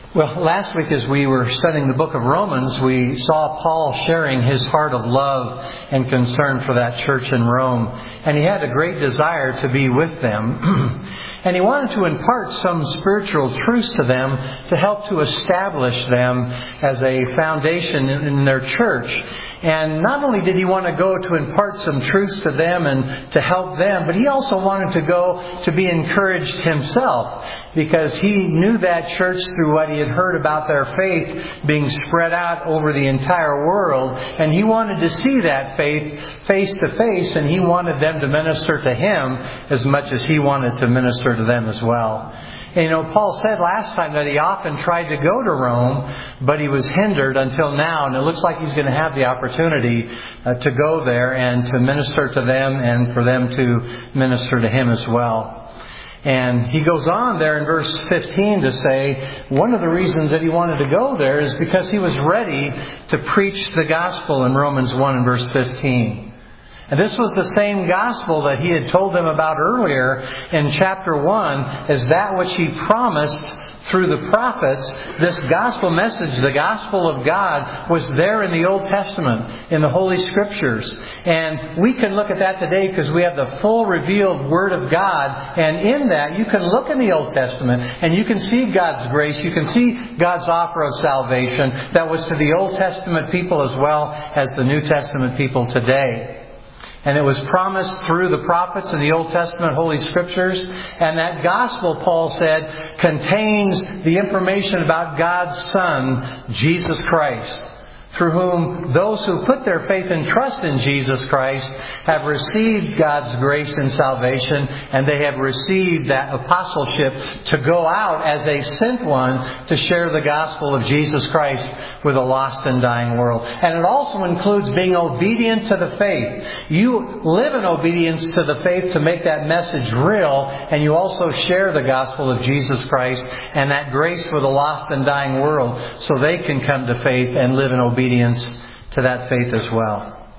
Well, last week as we were studying the book of Romans, we saw Paul sharing his heart of love and concern for that church in Rome. And he had a great desire to be with them. And he wanted to impart some spiritual truths to them to help to establish them as a foundation in their church. And not only did he want to go to impart some truths to them and to help them, but he also wanted to go to be encouraged himself, because he knew that church through what he had heard about their faith being spread out over the entire world. And he wanted to see that faith face to face, and he wanted them to minister to him as much as he wanted to minister to them as well. And Paul said last time that he often tried to go to Rome, but he was hindered until now. And it looks like he's going to have the opportunity to go there and to minister to them and for them to minister to him as well. And he goes on there in verse 15 to say one of the reasons that he wanted to go there is because he was ready to preach the gospel in Romans 1 and verse 15. And this was the same gospel that he had told them about earlier in chapter 1 as that which he promised through the prophets. This gospel message, the gospel of God, was there in the Old Testament, in the Holy Scriptures. And we can look at that today because we have the full revealed Word of God. And in that, you can look in the Old Testament and you can see God's grace. You can see God's offer of salvation that was to the Old Testament people as well as the New Testament people today. And it was promised through the prophets in the Old Testament Holy Scriptures. And that gospel, Paul said, contains the information about God's Son, Jesus Christ, through whom those who put their faith and trust in Jesus Christ have received God's grace and salvation, and they have received that apostleship to go out as a sent one to share the gospel of Jesus Christ with a lost and dying world. And it also includes being obedient to the faith. You live in obedience to the faith to make that message real, and you also share the gospel of Jesus Christ and that grace with a lost and dying world so they can come to faith and live in obedience to that faith as well.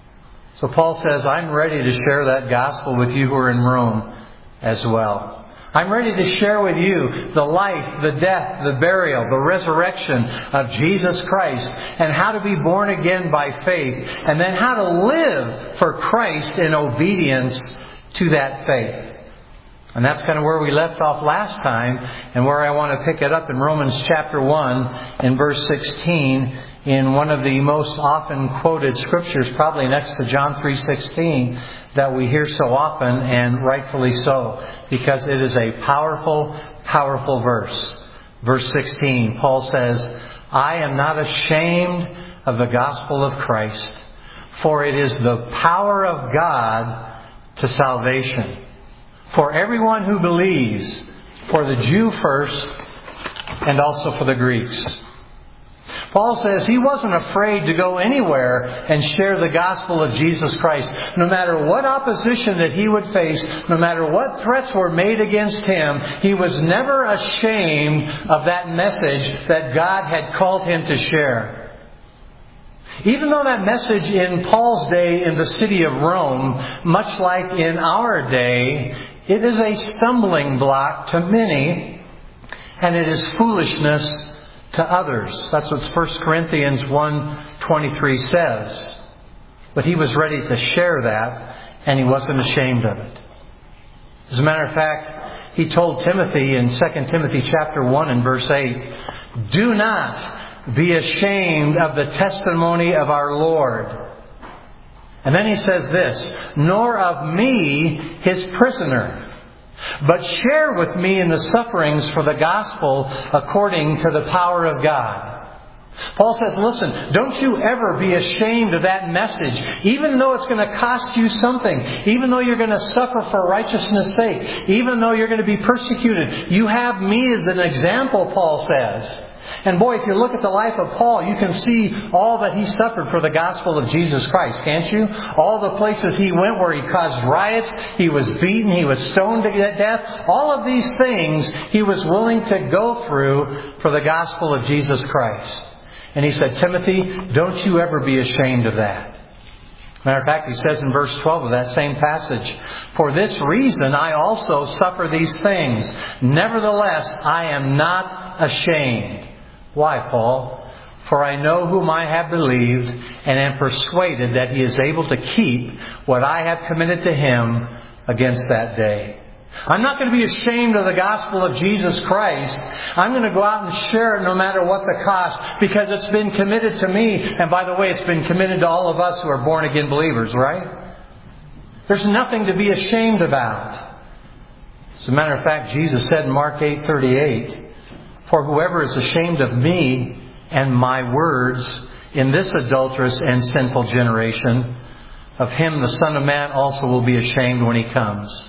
So Paul says, I'm ready to share that gospel with you who are in Rome as well. I'm ready to share with you the life, the death, the burial, the resurrection of Jesus Christ, and how to be born again by faith, and then how to live for Christ in obedience to that faith. And that's kind of where we left off last time, and where I want to pick it up in Romans chapter 1 in verse 16, in one of the most often quoted scriptures, probably next to John 3:16, that we hear so often, and rightfully so, because it is a powerful, powerful verse. Verse 16, Paul says, I am not ashamed of the gospel of Christ, for it is the power of God to salvation for everyone who believes, for the Jew first, and also for the Greeks. Paul says he wasn't afraid to go anywhere and share the gospel of Jesus Christ. No matter what opposition that he would face, no matter what threats were made against him, he was never ashamed of that message that God had called him to share. Even though that message in Paul's day in the city of Rome, much like in our day, it is a stumbling block to many, and it is foolishness to others. That's what 1 Corinthians 1:23 says. But he was ready to share that, and he wasn't ashamed of it. As a matter of fact, he told Timothy in 2 Timothy chapter 1 and verse 8, do not be ashamed of the testimony of our Lord. And then he says this, nor of me, his prisoner, but share with me in the sufferings for the gospel according to the power of God. Paul says, listen, don't you ever be ashamed of that message, even though it's going to cost you something, even though you're going to suffer for righteousness' sake, even though you're going to be persecuted. You have me as an example, Paul says. And boy, if you look at the life of Paul, you can see all that he suffered for the gospel of Jesus Christ, can't you? All the places he went where he caused riots, he was beaten, he was stoned to death. All of these things he was willing to go through for the gospel of Jesus Christ. And he said, Timothy, don't you ever be ashamed of that. Matter of fact, he says in verse 12 of that same passage, "For this reason I also suffer these things. Nevertheless, I am not ashamed." Why, Paul? "For I know whom I have believed, and am persuaded that He is able to keep what I have committed to Him against that day." I'm not going to be ashamed of the gospel of Jesus Christ. I'm going to go out and share it no matter what the cost, because it's been committed to me. And by the way, it's been committed to all of us who are born again believers, right? There's nothing to be ashamed about. As a matter of fact, Jesus said in Mark 8:38, "For whoever is ashamed of me and my words in this adulterous and sinful generation, of him the Son of Man also will be ashamed when He comes."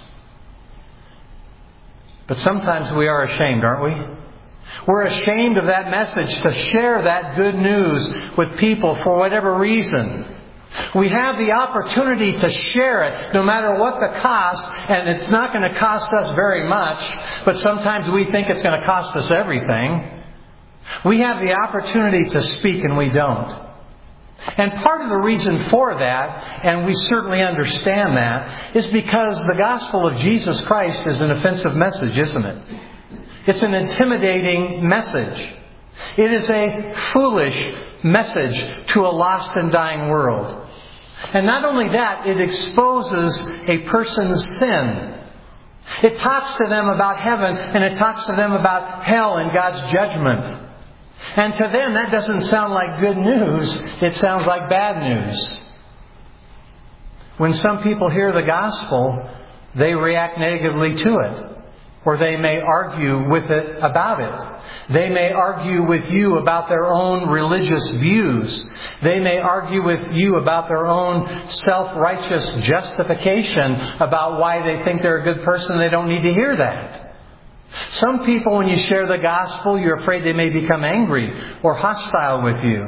But sometimes we are ashamed, aren't we? We're ashamed of that message, to share that good news with people for whatever reason. We have the opportunity to share it no matter what the cost, and it's not going to cost us very much, but sometimes we think it's going to cost us everything. We have the opportunity to speak and we don't. And part of the reason for that, and we certainly understand that, is because the gospel of Jesus Christ is an offensive message, isn't it? It's an intimidating message. It is a foolish message to a lost and dying world. And not only that, it exposes a person's sin. It talks to them about heaven, and it talks to them about hell and God's judgment. And to them, that doesn't sound like good news. It sounds like bad news. When some people hear the gospel, they react negatively to it. Or they may argue with it about it. They may argue with you about their own religious views. They may argue with you about their own self-righteous justification about why they think they're a good person. They don't need to hear that. Some people, when you share the gospel, you're afraid they may become angry or hostile with you.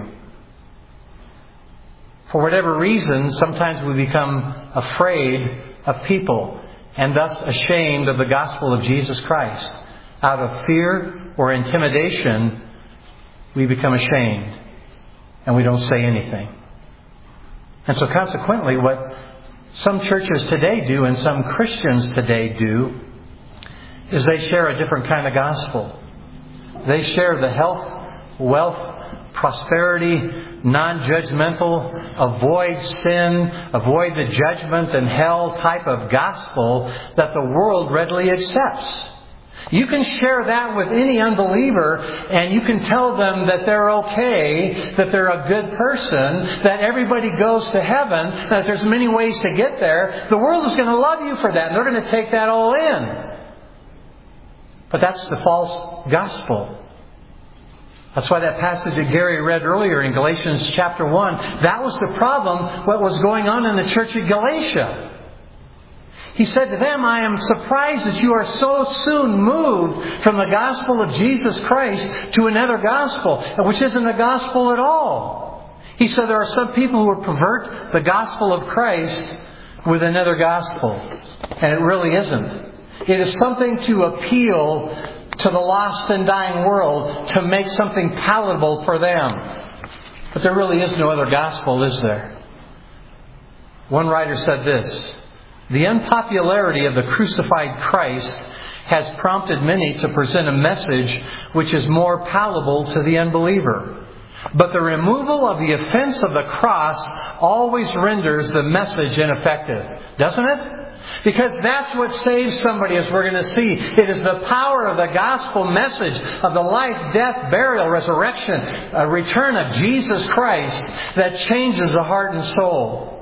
For whatever reason, sometimes we become afraid of people and thus ashamed of the gospel of Jesus Christ. Out of fear or intimidation, we become ashamed and we don't say anything. And so consequently, what some churches today do and some Christians today do is they share a different kind of gospel. They share the health, wealth, prosperity, non-judgmental, avoid sin, avoid the judgment and hell type of gospel that the world readily accepts. You can share that with any unbeliever and you can tell them that they're okay, that they're a good person, that everybody goes to heaven, that there's many ways to get there. The world is going to love you for that and they're going to take that all in. But that's the false gospel. That's why that passage that Gary read earlier in Galatians chapter 1, that was the problem, what was going on in the church at Galatia. He said to them, "I am surprised that you are so soon moved from the gospel of Jesus Christ to another gospel, which isn't a gospel at all." He said there are some people who will pervert the gospel of Christ with another gospel. And it really isn't. It is something to appeal to the lost and dying world, to make something palatable for them. But there really is no other gospel, is there? One writer said this: "The unpopularity of the crucified Christ has prompted many to present a message which is more palatable to the unbeliever. But the removal of the offense of the cross always renders the message ineffective." Doesn't it? Because that's what saves somebody, as we're going to see. It is the power of the gospel message of the life, death, burial, resurrection, return of Jesus Christ that changes the heart and soul.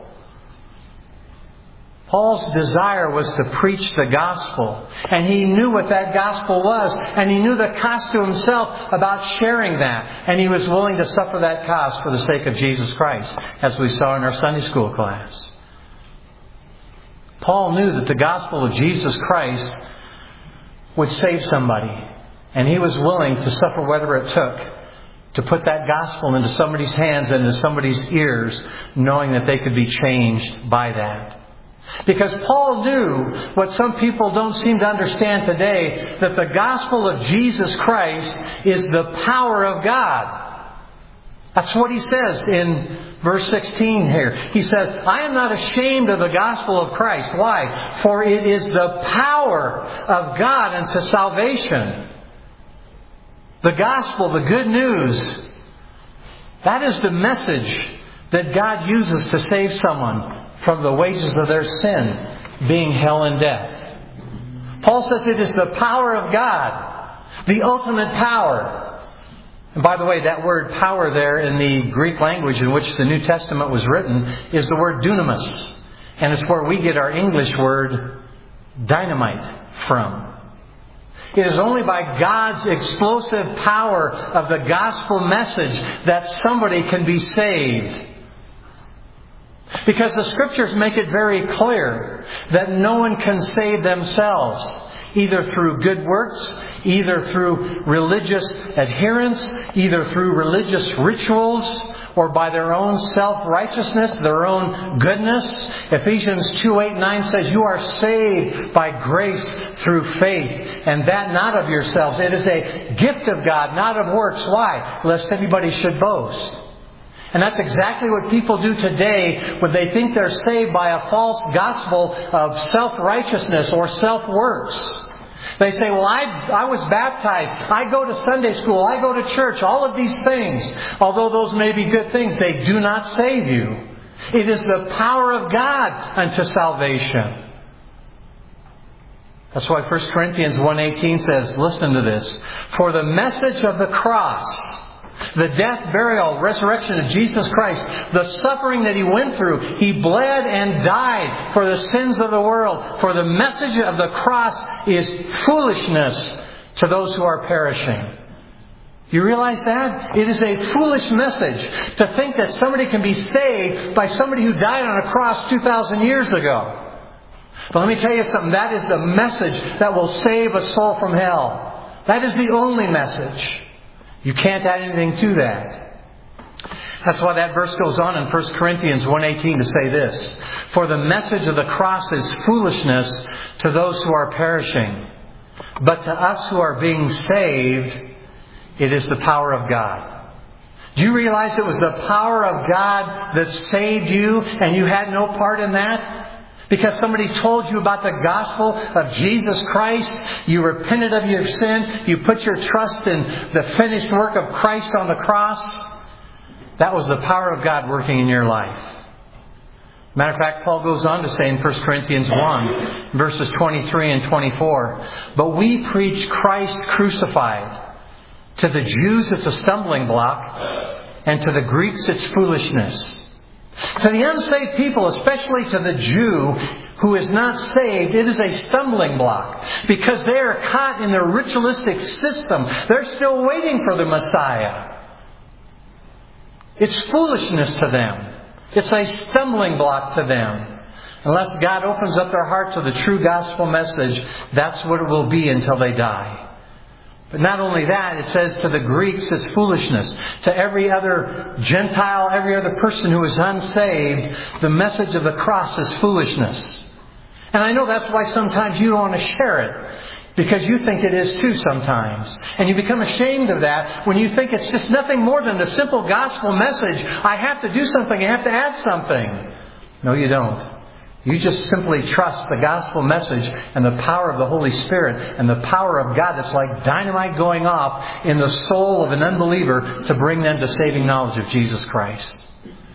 Paul's desire was to preach the gospel. And he knew what that gospel was. And he knew the cost to himself about sharing that. And he was willing to suffer that cost for the sake of Jesus Christ, as we saw in our Sunday school class. Paul knew that the gospel of Jesus Christ would save somebody. And he was willing to suffer whatever it took to put that gospel into somebody's hands and into somebody's ears, knowing that they could be changed by that. Because Paul knew what some people don't seem to understand today, that the gospel of Jesus Christ is the power of God. That's what he says in verse 16 here. He says, I am not ashamed of the gospel of Christ. Why? For it is the power of God unto salvation. The gospel, the good news, that is the message that God uses to save someone from the wages of their sin, being hell and death. Paul says it is the power of God, the ultimate power. And by the way, that word power there in the Greek language in which the New Testament was written is the word dunamis. And it's where we get our English word dynamite from. It is only by God's explosive power of the gospel message that somebody can be saved. Because the Scriptures make it very clear that no one can save themselves, either through good works, either through religious adherence, either through religious rituals, or by their own self-righteousness, their own goodness. Ephesians 2:8-9 says, you are saved by grace through faith, and that not of yourselves. It is a gift of God, not of works. Why? Lest anybody should boast. And that's exactly what people do today when they think they're saved by a false gospel of self-righteousness or self-works. They say, well, I was baptized. I go to Sunday school. I go to church. All of these things, although those may be good things, they do not save you. It is the power of God unto salvation. That's why 1 Corinthians 1:18 says, listen to this. For the message of the cross, the death, burial, resurrection of Jesus Christ, the suffering that He went through, He bled and died for the sins of the world. For the message of the cross is foolishness to those who are perishing. You realize that? It is a foolish message to think that somebody can be saved by somebody who died on a cross 2,000 years ago. But let me tell you something. That is the message that will save a soul from hell. That is the only message. You can't add anything to that. That's why that verse goes on in 1 Corinthians 1:18 to say this. For the message of the cross is foolishness to those who are perishing. But to us who are being saved, it is the power of God. Do you realize it was the power of God that saved you and you had no part in that? Because somebody told you about the gospel of Jesus Christ, you repented of your sin, you put your trust in the finished work of Christ on the cross. That was the power of God working in your life. Matter of fact, Paul goes on to say in 1 Corinthians 1, verses 23 and 24, but we preach Christ crucified. To the Jews it's a stumbling block, and to the Greeks it's foolishness. To the unsaved people, especially to the Jew who is not saved, it is a stumbling block because they are caught in their ritualistic system. They're still waiting for the Messiah. It's foolishness to them. It's a stumbling block to them. Unless God opens up their heart to the true gospel message, that's what it will be until they die. But not only that, it says to the Greeks it's foolishness. To every other Gentile, every other person who is unsaved, the message of the cross is foolishness. And I know that's why sometimes you don't want to share it. Because you think it is too sometimes. And you become ashamed of that when you think it's just nothing more than the simple gospel message. I have to do something. I have to add something. No, you don't. You just simply trust the gospel message and the power of the Holy Spirit and the power of God that's like dynamite going off in the soul of an unbeliever to bring them to saving knowledge of Jesus Christ.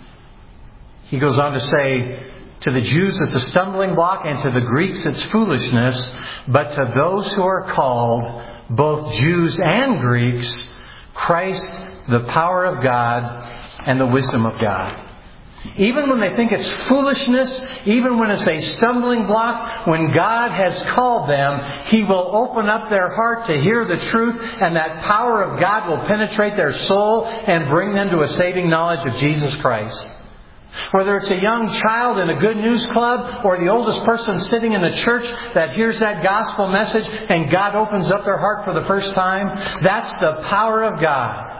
He goes on to say, to the Jews it's a stumbling block and to the Greeks it's foolishness, but to those who are called, both Jews and Greeks, Christ, the power of God and the wisdom of God. Even when they think it's foolishness, even when it's a stumbling block, when God has called them, He will open up their heart to hear the truth, and that power of God will penetrate their soul and bring them to a saving knowledge of Jesus Christ. Whether it's a young child in a good news club or the oldest person sitting in the church that hears that gospel message and God opens up their heart for the first time, that's the power of God.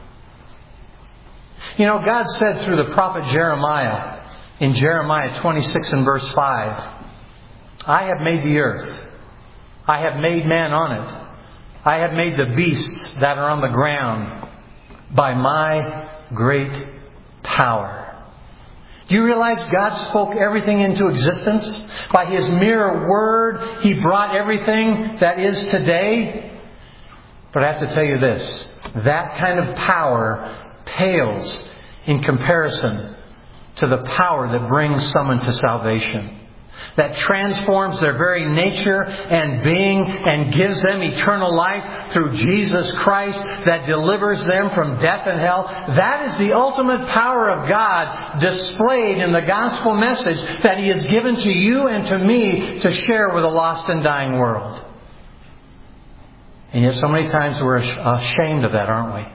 You know, God said through the prophet Jeremiah, in Jeremiah 26 and verse 5, I have made the earth. I have made man on it. I have made the beasts that are on the ground by my great power. Do you realize God spoke everything into existence? By His mere word, He brought everything that is today. But I have to tell you this, that kind of power pales in comparison to the power that brings someone to salvation. That transforms their very nature and being and gives them eternal life through Jesus Christ, that delivers them from death and hell. That is the ultimate power of God displayed in the gospel message that He has given to you and to me to share with a lost and dying world. And yet so many times we're ashamed of that, aren't we?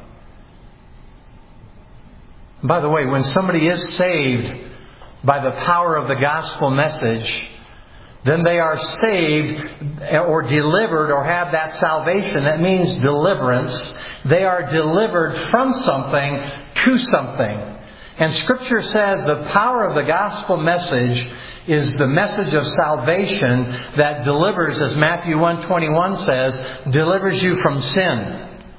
And by the way, when somebody is saved by the power of the gospel message, then they are saved or delivered or have that salvation. That means deliverance. They are delivered from something to something. And Scripture says the power of the gospel message is the message of salvation that delivers, as Matthew 1:21 says, delivers you from sin.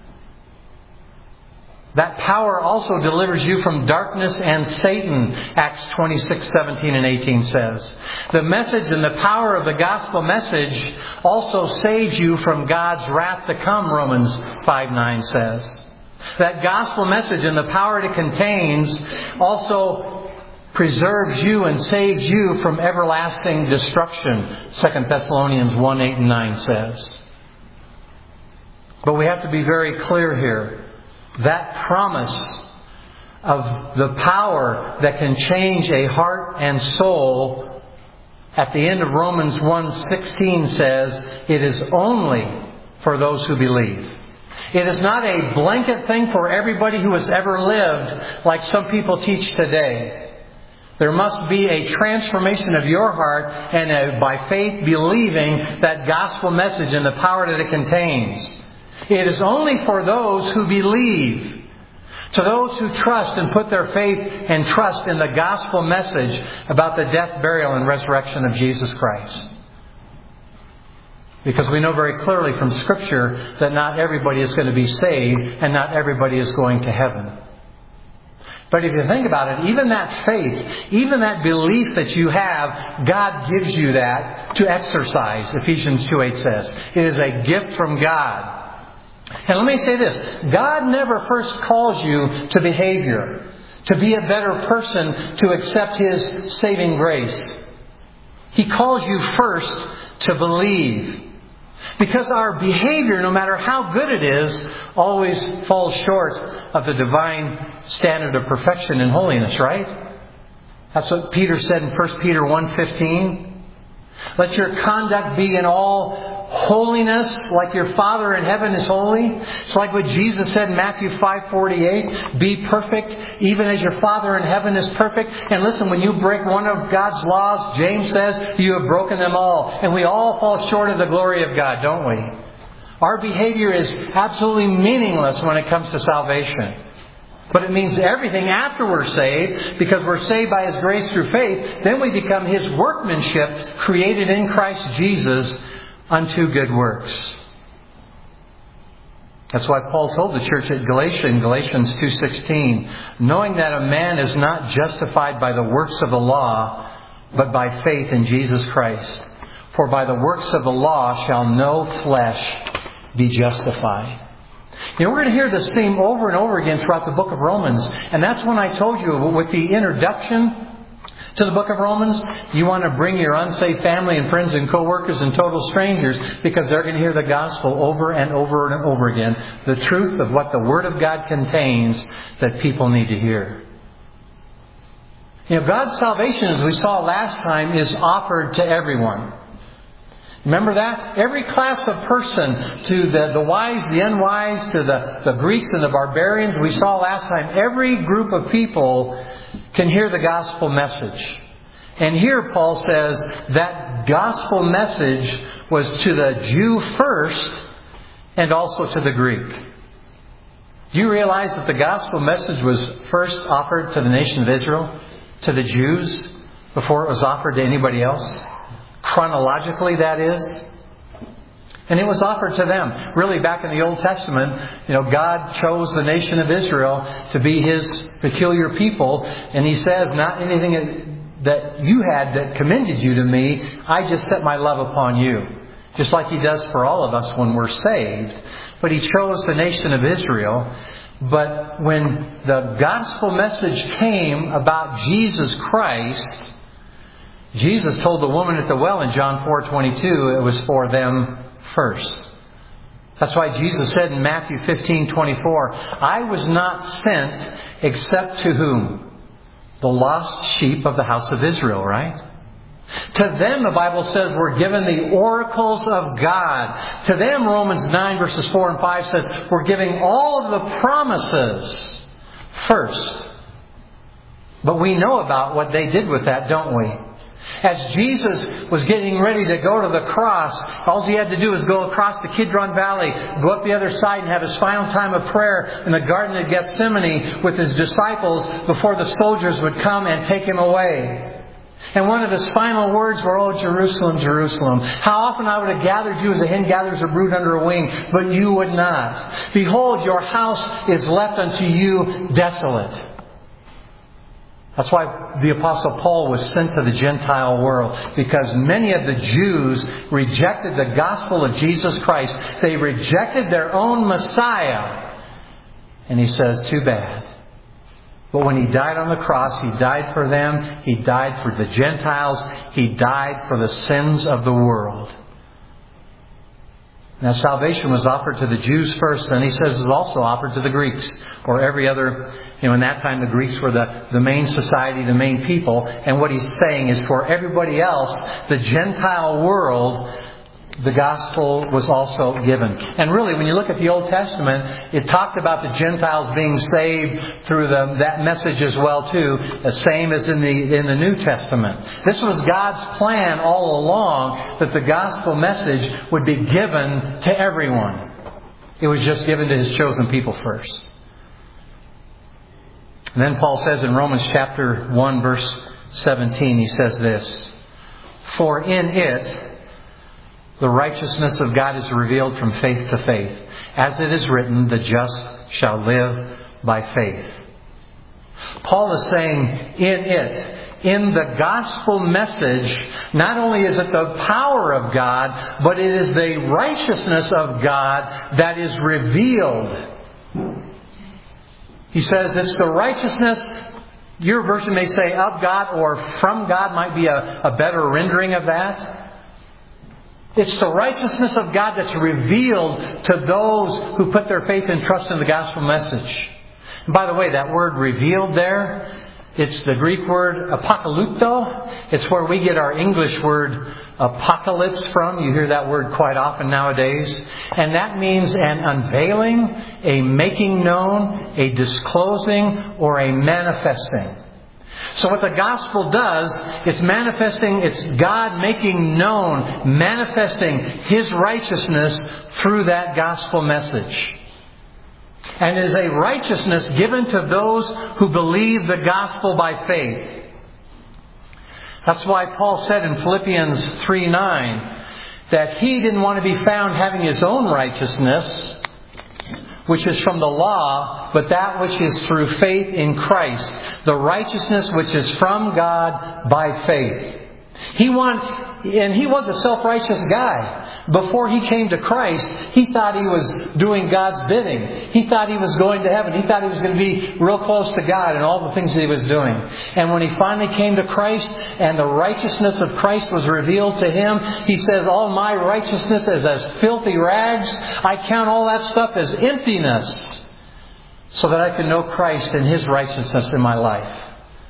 That power also delivers you from darkness and Satan, Acts 26:17 and 18 says. The message and the power of the gospel message also saves you from God's wrath to come, Romans 5:9 says. That gospel message and the power it contains also preserves you and saves you from everlasting destruction, 2 Thessalonians 1:8 and 9 says. But we have to be very clear here. That promise of the power that can change a heart and soul, at the end of Romans 1:16 says, it is only for those who believe. It is not a blanket thing for everybody who has ever lived, like some people teach today. There must be a transformation of your heart and by faith believing that gospel message and the power that it contains. It is only for those who believe. To those who trust and put their faith and trust in the gospel message about the death, burial, and resurrection of Jesus Christ. Because we know very clearly from Scripture that not everybody is going to be saved and not everybody is going to heaven. But if you think about it, even that faith, even that belief that you have, God gives you that to exercise, Ephesians 2:8 says. It is a gift from God. And let me say this, God never first calls you to behavior, to be a better person, to accept His saving grace. He calls you first to believe. Because our behavior, no matter how good it is, always falls short of the divine standard of perfection and holiness, right? That's what Peter said in 1 Peter 1:15. Let your conduct be in all holiness, like your Father in heaven is holy. It's like what Jesus said in Matthew 5:48. Be perfect, even as your Father in heaven is perfect. And listen, when you break one of God's laws, James says, you have broken them all. And we all fall short of the glory of God, don't we? Our behavior is absolutely meaningless when it comes to salvation. But it means everything after we're saved, because we're saved by His grace through faith. Then we become His workmanship, created in Christ Jesus unto good works. That's why Paul told the church at Galatia in Galatians 2:16, knowing that a man is not justified by the works of the law, but by faith in Jesus Christ. For by the works of the law shall no flesh be justified. You know, we're going to hear this theme over and over again throughout the book of Romans. And that's when I told you with the introduction to the book of Romans, you want to bring your unsaved family and friends and co-workers and total strangers, because they're going to hear the gospel over and over and over again. The truth of what the Word of God contains that people need to hear. You know, God's salvation, as we saw last time, is offered to everyone. Remember that? Every class of person, to the wise, the unwise, to the Greeks and the barbarians, we saw last time, every group of people can hear the gospel message. And here Paul says that gospel message was to the Jew first and also to the Greek. Do you realize that the gospel message was first offered to the nation of Israel, to the Jews, before it was offered to anybody else? Chronologically, that is. And it was offered to them. Really, back in the Old Testament, God chose the nation of Israel to be His peculiar people. And He says, not anything that you had that commended you to me, I just set my love upon you. Just like He does for all of us when we're saved. But He chose the nation of Israel. But when the gospel message came about Jesus Christ, Jesus told the woman at the well in John 4:22 it was for them first. That's why Jesus said in Matthew 15:24, I was not sent except to whom? The lost sheep of the house of Israel, right? To them, the Bible says, we're given the oracles of God. To them, Romans 9 verses 4 and 5 says, we're giving all of the promises first. But we know about what they did with that, don't we? As Jesus was getting ready to go to the cross, all He had to do was go across the Kidron Valley, go up the other side and have His final time of prayer in the Garden of Gethsemane with His disciples before the soldiers would come and take Him away. And one of His final words were, Oh, Jerusalem, Jerusalem, how often I would have gathered you as a hen gathers a brood under a wing, but you would not. Behold, your house is left unto you desolate. That's why the Apostle Paul was sent to the Gentile world, because many of the Jews rejected the gospel of Jesus Christ. They rejected their own Messiah. And he says, too bad. But when He died on the cross, He died for them. He died for the Gentiles. He died for the sins of the world. Now, salvation was offered to the Jews first, and He says it was also offered to the Greeks, or every other. In that time, the Greeks were the main society, the main people. And what He's saying is for everybody else, the Gentile world, the gospel was also given. And really, when you look at the Old Testament, it talked about the Gentiles being saved through that message as well, too, the same as in the New Testament. This was God's plan all along, that the gospel message would be given to everyone. It was just given to His chosen people first. And then Paul says in Romans chapter 1, verse 17, he says this, For in it the righteousness of God is revealed from faith to faith. As it is written, the just shall live by faith. Paul is saying, in the gospel message, not only is it the power of God, but it is the righteousness of God that is revealed. He says it's the righteousness, your version may say of God or from God might be a better rendering of that. It's the righteousness of God that's revealed to those who put their faith and trust in the gospel message. And by the way, that word revealed there, it's the Greek word apokalypto. It's where we get our English word apocalypse from. You hear that word quite often nowadays. And that means an unveiling, a making known, a disclosing, or a manifesting. So what the gospel does, it's manifesting, it's God making known, manifesting His righteousness through that gospel message. And is a righteousness given to those who believe the gospel by faith. That's why Paul said in Philippians 3:9 that he didn't want to be found having his own righteousness, which is from the law, but that which is through faith in Christ. The righteousness which is from God by faith. He was a self-righteous guy. Before he came to Christ, he thought he was doing God's bidding. He thought he was going to heaven. He thought he was going to be real close to God and all the things that he was doing. And when he finally came to Christ and the righteousness of Christ was revealed to him, he says, all my righteousness is as filthy rags. I count all that stuff as emptiness so that I can know Christ and His righteousness in my life.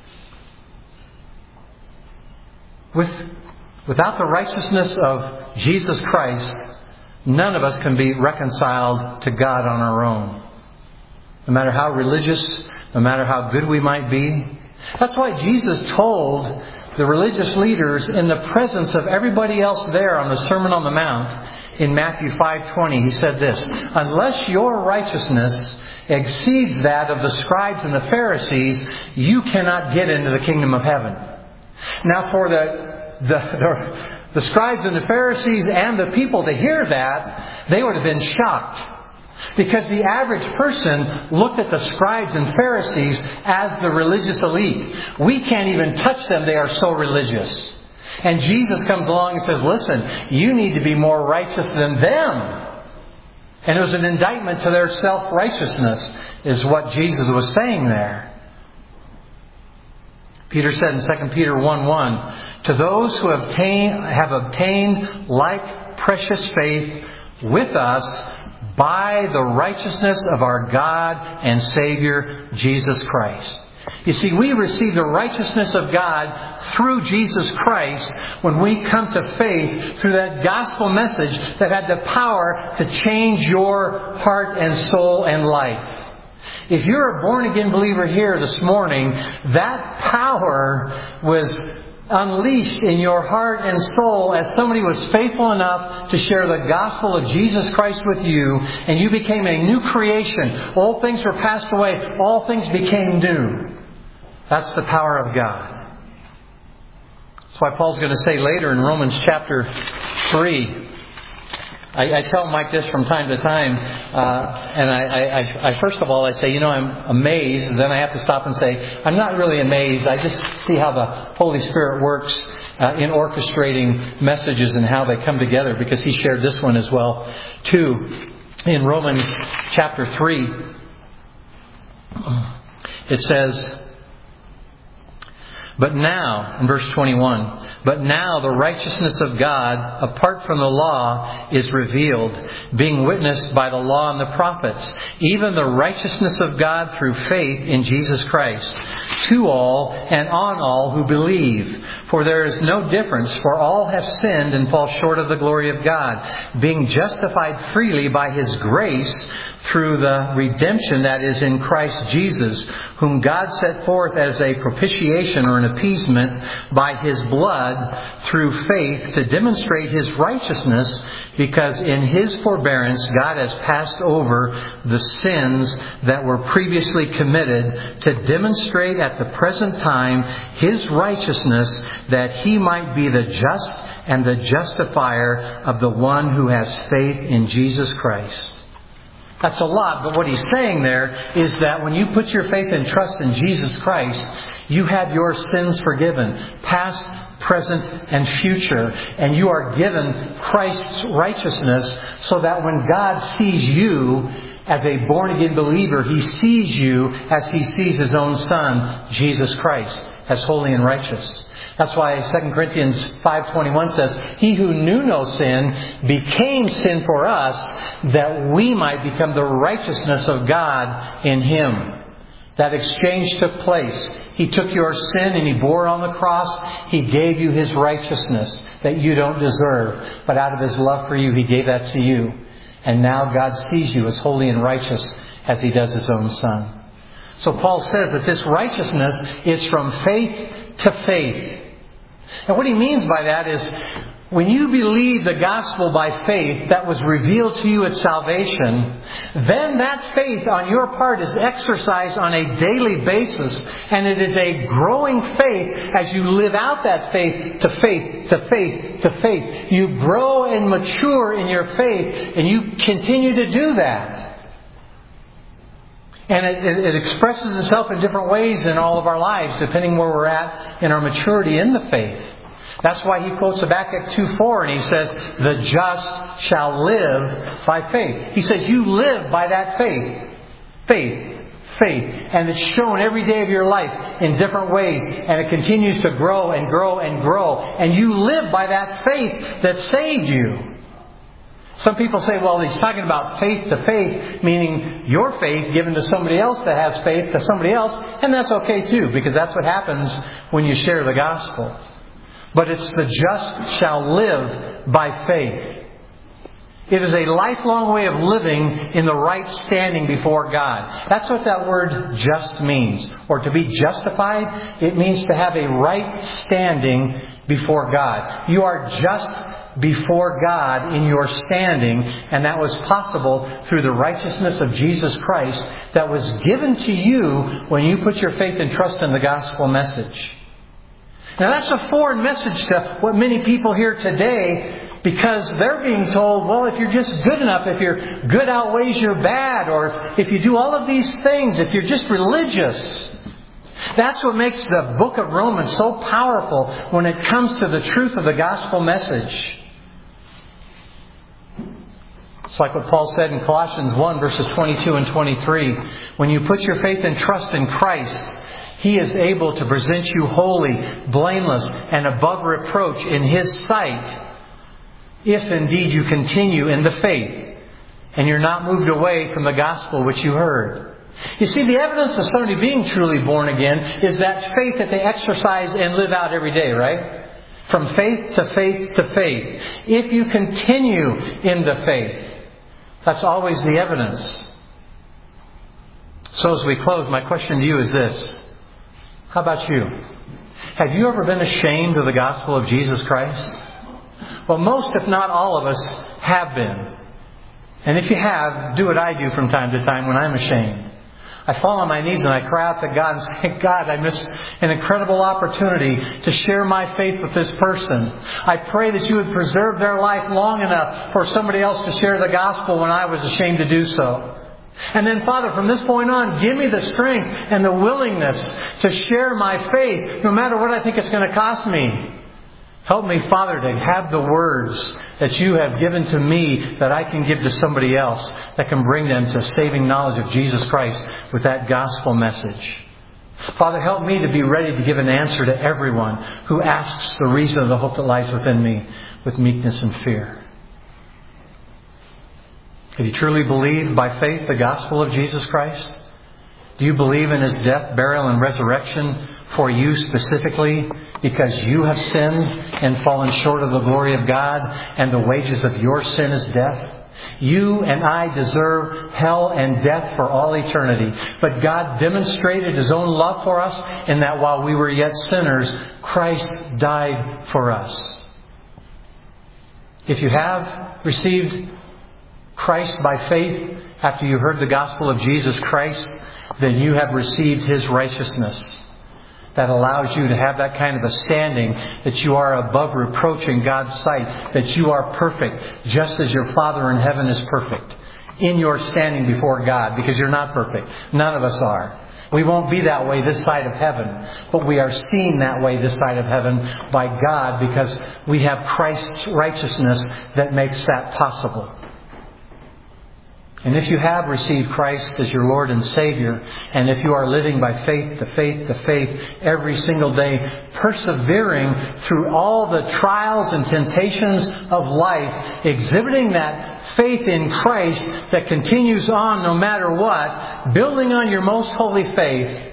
Without the righteousness of Jesus Christ, none of us can be reconciled to God on our own. No matter how religious, no matter how good we might be. That's why Jesus told the religious leaders in the presence of everybody else there on the Sermon on the Mount in Matthew 5:20, He said this, unless your righteousness exceeds that of the scribes and the Pharisees, you cannot get into the kingdom of heaven. Now for the The scribes and the Pharisees and the people, to hear that, they would have been shocked. Because the average person looked at the scribes and Pharisees as the religious elite. We can't even touch them, they are so religious. And Jesus comes along and says, listen, you need to be more righteous than them. And it was an indictment to their self-righteousness, is what Jesus was saying there. Peter said in 2 Peter 1:1, to those who have obtained like precious faith with us by the righteousness of our God and Savior, Jesus Christ. You see, we receive the righteousness of God through Jesus Christ when we come to faith through that gospel message that had the power to change your heart and soul and life. If you're a born-again believer here this morning, that power was unleashed in your heart and soul as somebody was faithful enough to share the gospel of Jesus Christ with you, and you became a new creation. Old things were passed away. All things became new. That's the power of God. That's why Paul's going to say later in Romans chapter 3. I tell Mike this from time to time, and I first of all I say, I'm amazed, and then I have to stop and say, I'm not really amazed. I just see how the Holy Spirit works in orchestrating messages and how they come together, because he shared this one as well, too. In Romans chapter 3, it says, but now, in verse 21, but now the righteousness of God, apart from the law, is revealed, being witnessed by the law and the prophets, even the righteousness of God through faith in Jesus Christ, to all and on all who believe. For there is no difference, for all have sinned and fall short of the glory of God, being justified freely by His grace through the redemption that is in Christ Jesus, whom God set forth as a propitiation or an appeasement by His blood through faith to demonstrate His righteousness, because in His forbearance God has passed over the sins that were previously committed, to demonstrate at the present time His righteousness, that He might be the just and the justifier of the one who has faith in Jesus Christ. That's a lot, but what he's saying there is that when you put your faith and trust in Jesus Christ, you have your sins forgiven, past, present, and future, and you are given Christ's righteousness, so that when God sees you as a born-again believer, He sees you as He sees His own Son, Jesus Christ, as holy and righteous. That's why 2 Corinthians 5:21 says, He who knew no sin became sin for us, that we might become the righteousness of God in Him. That exchange took place. He took your sin and He bore it on the cross. He gave you His righteousness that you don't deserve. But out of His love for you, He gave that to you. And now God sees you as holy and righteous as He does His own Son. So Paul says that this righteousness is from faith to faith. And what he means by that is, when you believe the gospel by faith that was revealed to you at salvation, then that faith on your part is exercised on a daily basis, and it is a growing faith as you live out that faith to faith to faith to faith. You grow and mature in your faith, and you continue to do that. And it expresses itself in different ways in all of our lives, depending where we're at in our maturity in the faith. That's why he quotes Habakkuk 2:4, and he says, the just shall live by faith. He says, you live by that faith. Faith. Faith. And it's shown every day of your life in different ways. And it continues to grow and grow and grow. And you live by that faith that saved you. Some people say, well, he's talking about faith to faith, meaning your faith given to somebody else that has faith to somebody else. And that's okay too, because that's what happens when you share the gospel. But it's the just shall live by faith. It is a lifelong way of living in the right standing before God. That's what that word just means. Or to be justified, it means to have a right standing before God. You are just before God in your standing, and that was possible through the righteousness of Jesus Christ that was given to you when you put your faith and trust in the gospel message. Now that's a foreign message to what many people hear today, because they're being told, well, if you're just good enough, if your good outweighs your bad, or if you do all of these things, if you're just religious. That's what makes the book of Romans so powerful when it comes to the truth of the gospel message. It's like what Paul said in Colossians 1, verses 22 and 23. When you put your faith and trust in Christ, He is able to present you holy, blameless, and above reproach in His sight, if indeed you continue in the faith and you're not moved away from the gospel which you heard. You see, the evidence of somebody being truly born again is that faith that they exercise and live out every day, right? From faith to faith to faith. If you continue in the faith, that's always the evidence. So as we close, my question to you is this. How about you? Have you ever been ashamed of the gospel of Jesus Christ? Well, most, if not all of us, have been. And if you have, do what I do from time to time when I'm ashamed. I fall on my knees and I cry out to God and say, God, I missed an incredible opportunity to share my faith with this person. I pray that you would preserve their life long enough for somebody else to share the gospel when I was ashamed to do so. And then, Father, from this point on, give me the strength and the willingness to share my faith, no matter what I think it's going to cost me. Help me, Father, to have the words that you have given to me that I can give to somebody else that can bring them to saving knowledge of Jesus Christ with that gospel message. Father, help me to be ready to give an answer to everyone who asks the reason of the hope that lies within me with meekness and fear. Have you truly believed by faith the gospel of Jesus Christ? Do you believe in His death, burial, and resurrection for you specifically because you have sinned and fallen short of the glory of God, and the wages of your sin is death? You and I deserve hell and death for all eternity. But God demonstrated His own love for us in that while we were yet sinners, Christ died for us. If you have received Christ by faith after you heard the gospel of Jesus Christ, then you have received His righteousness. That allows you to have that kind of a standing that you are above reproach in God's sight, that you are perfect, just as your Father in heaven is perfect in your standing before God, because you're not perfect. None of us are. We won't be that way this side of heaven, but we are seen that way this side of heaven by God because we have Christ's righteousness that makes that possible. And if you have received Christ as your Lord and Savior, and if you are living by faith to faith to faith every single day, persevering through all the trials and temptations of life, exhibiting that faith in Christ that continues on no matter what, building on your most holy faith,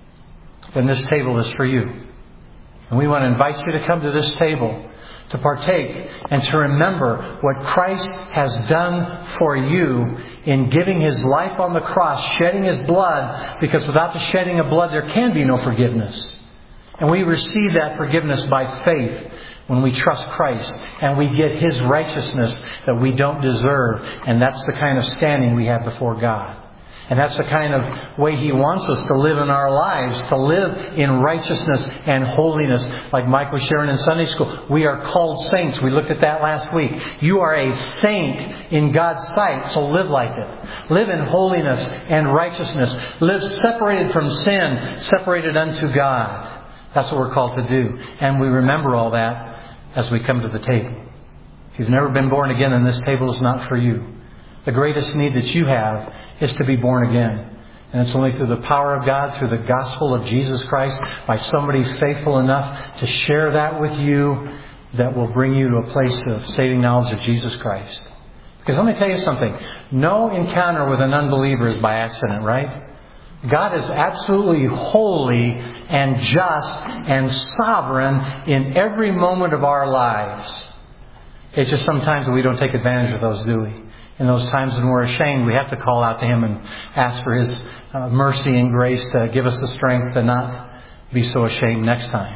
then this table is for you. And we want to invite you to come to this table to partake and to remember what Christ has done for you in giving His life on the cross, shedding His blood, because without the shedding of blood there can be no forgiveness. And we receive that forgiveness by faith when we trust Christ, and we get His righteousness that we don't deserve, and that's the kind of standing we have before God. And that's the kind of way He wants us to live in our lives, to live in righteousness and holiness. Like Mike was sharing in Sunday school, we are called saints. We looked at that last week. You are a saint in God's sight, so live like it. Live in holiness and righteousness. Live separated from sin, separated unto God. That's what we're called to do. And we remember all that as we come to the table. If you've never been born again, then this table is not for you. The greatest need that you have is to be born again. And it's only through the power of God, through the gospel of Jesus Christ, by somebody faithful enough to share that with you, that will bring you to a place of saving knowledge of Jesus Christ. Because let me tell you something. No encounter with an unbeliever is by accident, right? God is absolutely holy and just and sovereign in every moment of our lives. It's just sometimes we don't take advantage of those, do we? In those times when we're ashamed, we have to call out to Him and ask for His mercy and grace to give us the strength to not be so ashamed next time.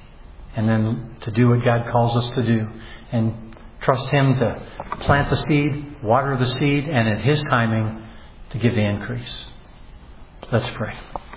And then to do what God calls us to do. And trust Him to plant the seed, water the seed, and at His timing to give the increase. Let's pray.